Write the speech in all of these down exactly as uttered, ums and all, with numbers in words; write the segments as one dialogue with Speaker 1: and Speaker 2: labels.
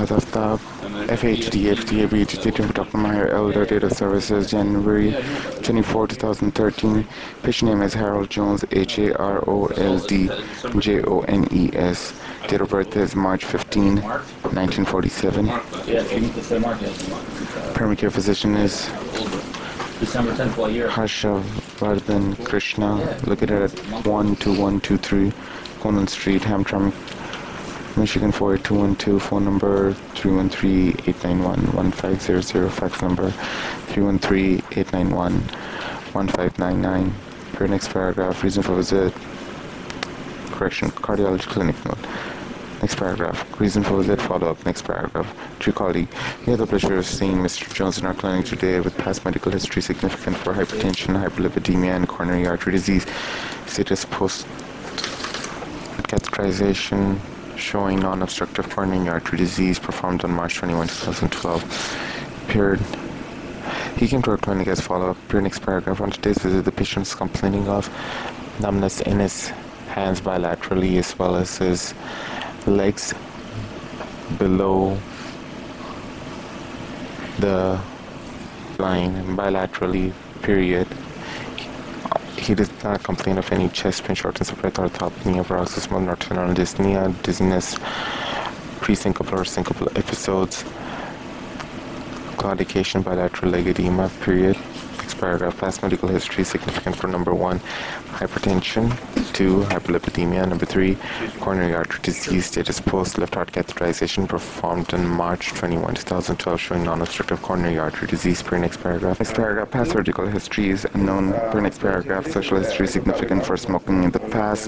Speaker 1: Shahad Aftab, F H D, F D A B, dating for Doctor Maher Elder, date of services January twenty-fourth, twenty thirteen. Patient name is Harold Jones, H A R O L D J O N E S. Date of birth is March fifteenth, nineteen forty-seven. Primary care physician is Harshavardhan Krishna, located at one two one two three Conan Street, Hamtramck, Michigan four eight two one two. Phone number three one three, eight nine one, one five zero zero. Fax number three one three, eight nine one, one five nine nine. Per next paragraph, reason for visit, correction, cardiology clinic note. Next paragraph, reason for visit, follow-up. Next paragraph, to colleague. We have the pleasure of seeing Mister Jones in our clinic today with past medical history significant for hypertension, hyperlipidemia, and coronary artery disease. Status post catheterization showing non-obstructive coronary artery disease, performed on March twenty-first, twenty twelve. Period. He came to our clinic as follow-up. Period. Next paragraph. On today's visit, the patient is complaining of numbness in his hands bilaterally as well as his legs below the line bilaterally. Period. He does not complain of any chest pain, shortness of breath, orthopnea, paroxysmal nocturnal dyspnea, dizziness, pre-syncopal or syncopal episodes, claudication, bilateral leg edema. Period. Next paragraph. Past medical history significant for number one, hypertension, two, hyperlipidemia, number three, coronary artery disease. Status post left heart catheterization, performed on March twenty-first, twenty twelve, showing non-obstructive coronary artery disease. Per next paragraph. Next paragraph. Past surgical history is unknown. Per next paragraph. Sexual history significant for smoking in the past,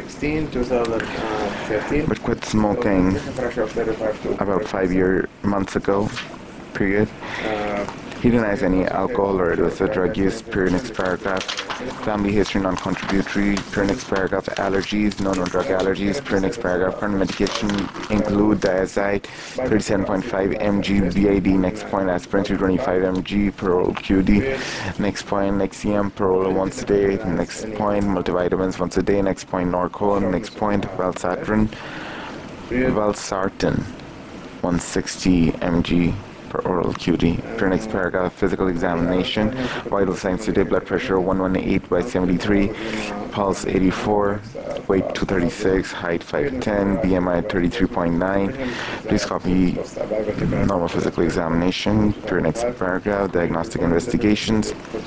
Speaker 1: but quit smoking about five year months ago. Period. He denies any alcohol or illicit drug use. Per next paragraph. Family history non-contributory. Per next paragraph. Allergies, no no drug allergies. Per next paragraph. Current medication include diazide thirty-seven point five milligrams B I D. Next point, aspirin two hundred twenty-five milligrams per oral Q D. Next point, Nexium per oral once a day. Next point, multivitamins once a day. Next point, Norco. Next point, Valsartan. Valsartan one hundred sixty milligrams per oral Q D. Per next paragraph, physical examination, vital signs today, blood pressure one eighteen by seventy-three, pulse eighty-four, weight two thirty-six, height five ten, B M I thirty-three point nine. Please copy normal physical examination. Per next paragraph, diagnostic investigations.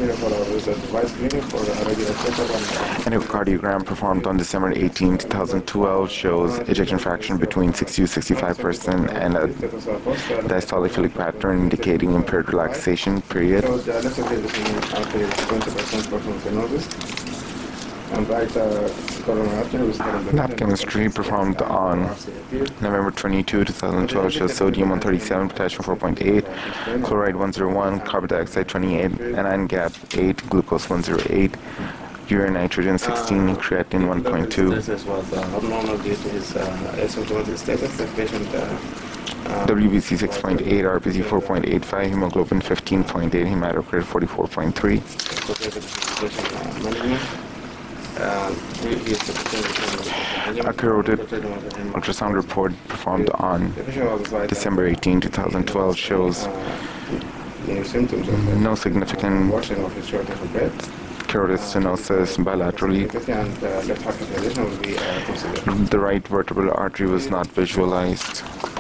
Speaker 1: An echocardiogram performed on December eighteenth, twenty twelve shows ejection fraction between sixty to sixty-five percent and a diastolic philic pattern indicating impaired relaxation. Period. Lab chemistry performed on November twenty-second, twenty twelve shows sodium one thirty-seven, potassium four point eight, chloride one oh one, carbon dioxide twenty-eight, anion gap eight, glucose one oh eight, urine nitrogen sixteen, creatinine one point two. This is what the abnormal due to his asymptomatic status. The patient W B C six point eight, R B C four point eight five, hemoglobin fifteen point eight, hematocrit forty-four point three. A carotid ultrasound report performed on December eighteenth, twenty twelve shows no significant carotid stenosis bilaterally. The right vertebral artery was not visualized.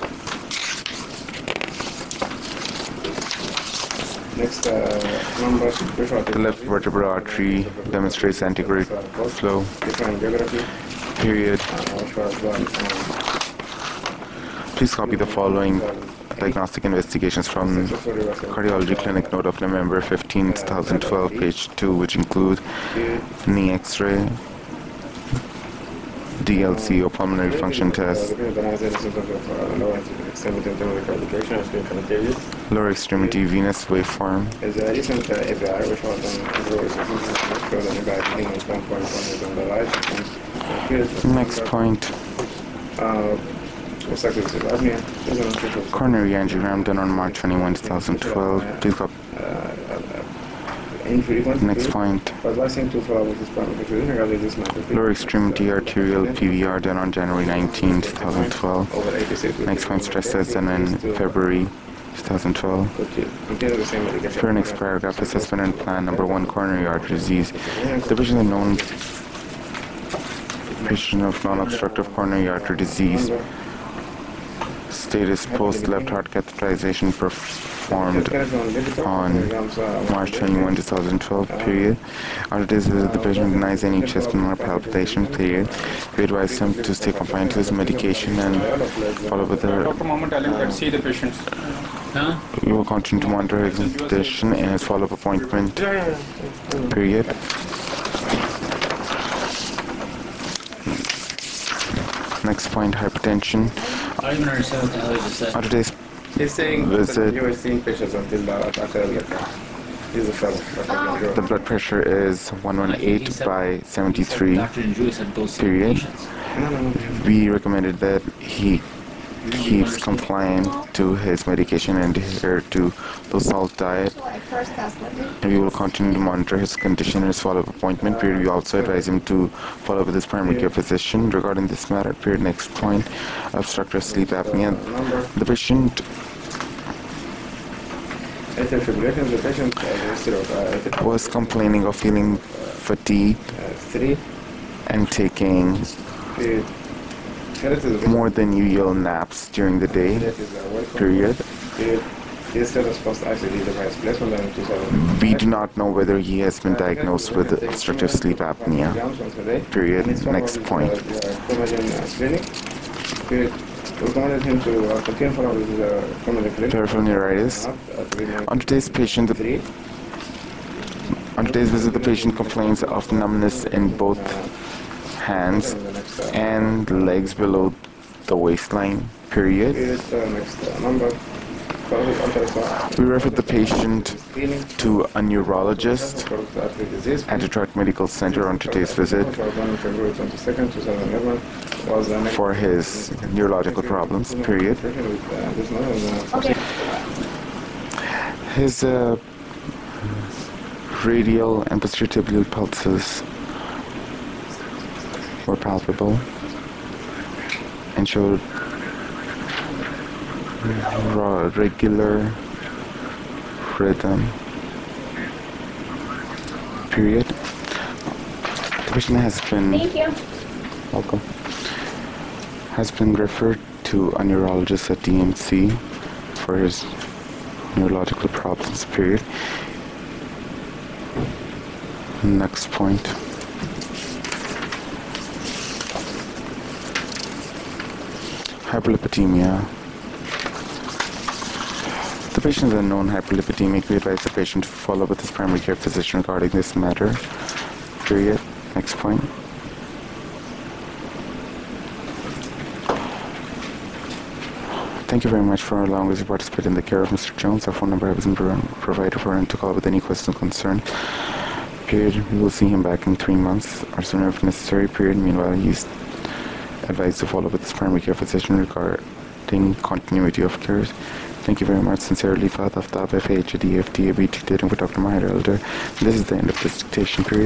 Speaker 1: Next, uh, the left vertebral artery demonstrates antegrade flow. Period. Please copy the following diagnostic investigations from cardiology clinic note of November fifteenth, twenty twelve, page two, which include knee X-ray, D L C or pulmonary function test, lower extremity venous waveform. Next point, coronary angiogram done on March twenty-first, twenty twelve. Please copy. Next point. Lower extremity arterial P V R done on January nineteenth, twenty twelve. Next point, stress test done in February twenty twelve. For next paragraph, assessment and plan. Number one, coronary artery disease. The patient is known patient of non-obstructive coronary artery disease. Status post left heart catheterization performed on March twenty-first, twenty twelve, period. After this visit, the patient denies any chest pulmonary palpitation, period. We advise him to stay compliant to his medication and follow with the...
Speaker 2: Doctor Mohammed Alim, let's see the patients. Huh?
Speaker 1: We will continue to monitor his condition and his follow-up appointment, period. Next point, hypertension.
Speaker 3: I don't even understand what the hell he just said.
Speaker 1: On today's
Speaker 4: He's saying
Speaker 1: visit,
Speaker 4: you were seeing patients until the He's a fellow.
Speaker 1: the blood pressure is one eighteen by seventy-three,
Speaker 3: Doctor Njui said go see
Speaker 1: period.
Speaker 3: patients.
Speaker 1: We recommended that he keeps compliant to his medication and adhere to low salt diet. And we will continue to monitor his condition and his follow-up appointment period. We also advise him to follow up with his primary care physician regarding this matter period. Next point, obstructive sleep apnea. The patient was complaining of feeling fatigue and taking more than usual naps during the day, period. We do not know whether he has been diagnosed with obstructive sleep apnea, period. Next point. Peripheral neuritis. On today's patient, the, on today's visit, the patient complains of numbness in both hands and legs below the waistline, period. We referred the patient to a neurologist at Detroit Medical Center on today's visit for his neurological problems, period. His uh, radial and posterior tibial pulses were palpable and showed regular rhythm, period. The patient has been
Speaker 5: Thank you.
Speaker 1: welcome has been referred to a neurologist at D M C for his neurological problems, period. Next point. Hyperlipidemia. The patient is a known hyperlipidemic. We advise the patient to follow up with his primary care physician regarding this matter, period. Next point. Thank you very much for allowing us to participate in the care of Mister Jones. Our phone number has been provided for him to call with any questions or concern. Period. We will see him back in three months or sooner if necessary. Period. Meanwhile, he's advised to follow up with his primary care physician regarding continuity of care. Thank you very much. Sincerely, Fatah Aftab, F H D F D A B T, for Doctor Mahir Elder. This is the end of this dictation period.